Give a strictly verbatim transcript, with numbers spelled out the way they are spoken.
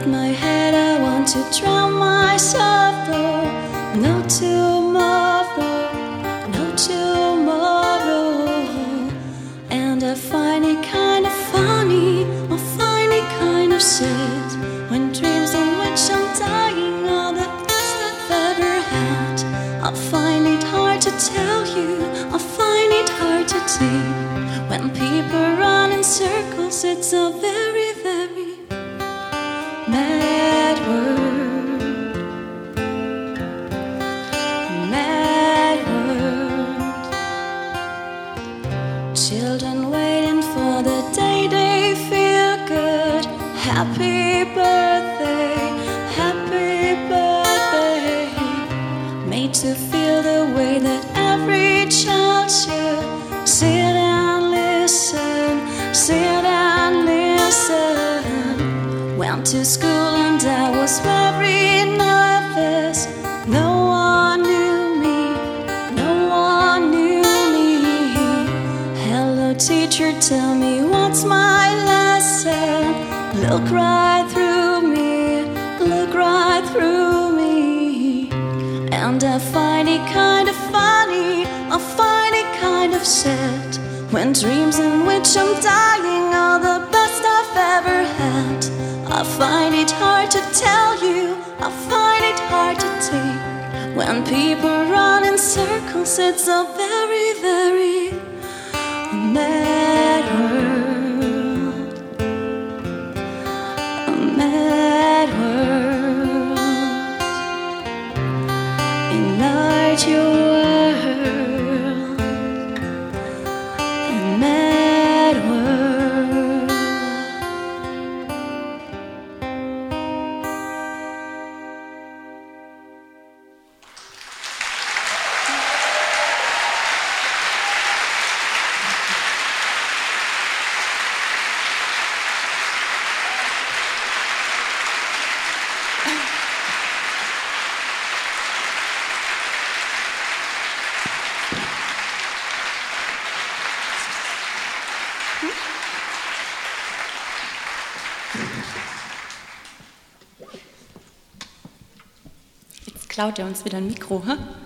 hide my head, I want to drown my sorrow. No tomorrow, no tomorrow. And I find it kind of funny, I find it kind of sad, when dreams in which I'm dying are the best I've ever had. I find it hard to tell you, I find it hard to take. When people run in circles, it's a very, very mad world. Mad world. Children waiting for the day they feel good. Happy birthday, happy birthday. Made to feel the way that every child should. Sit and listen, sit and listen. Went to school and I was very nervous. No one knew me, no one knew me. Hello teacher, tell me what's my lesson. Look right through me, look right through me. And I find it kind of funny, I find it kind of sad, when dreams in which I'm dying are the best I've ever had. I find it hard to tell you, I find it hard to take. When people run in circles, it's a very, very mad world. A mad world. Enlarge your world. A mad world. Jetzt klaut er uns wieder ein Mikro, hä?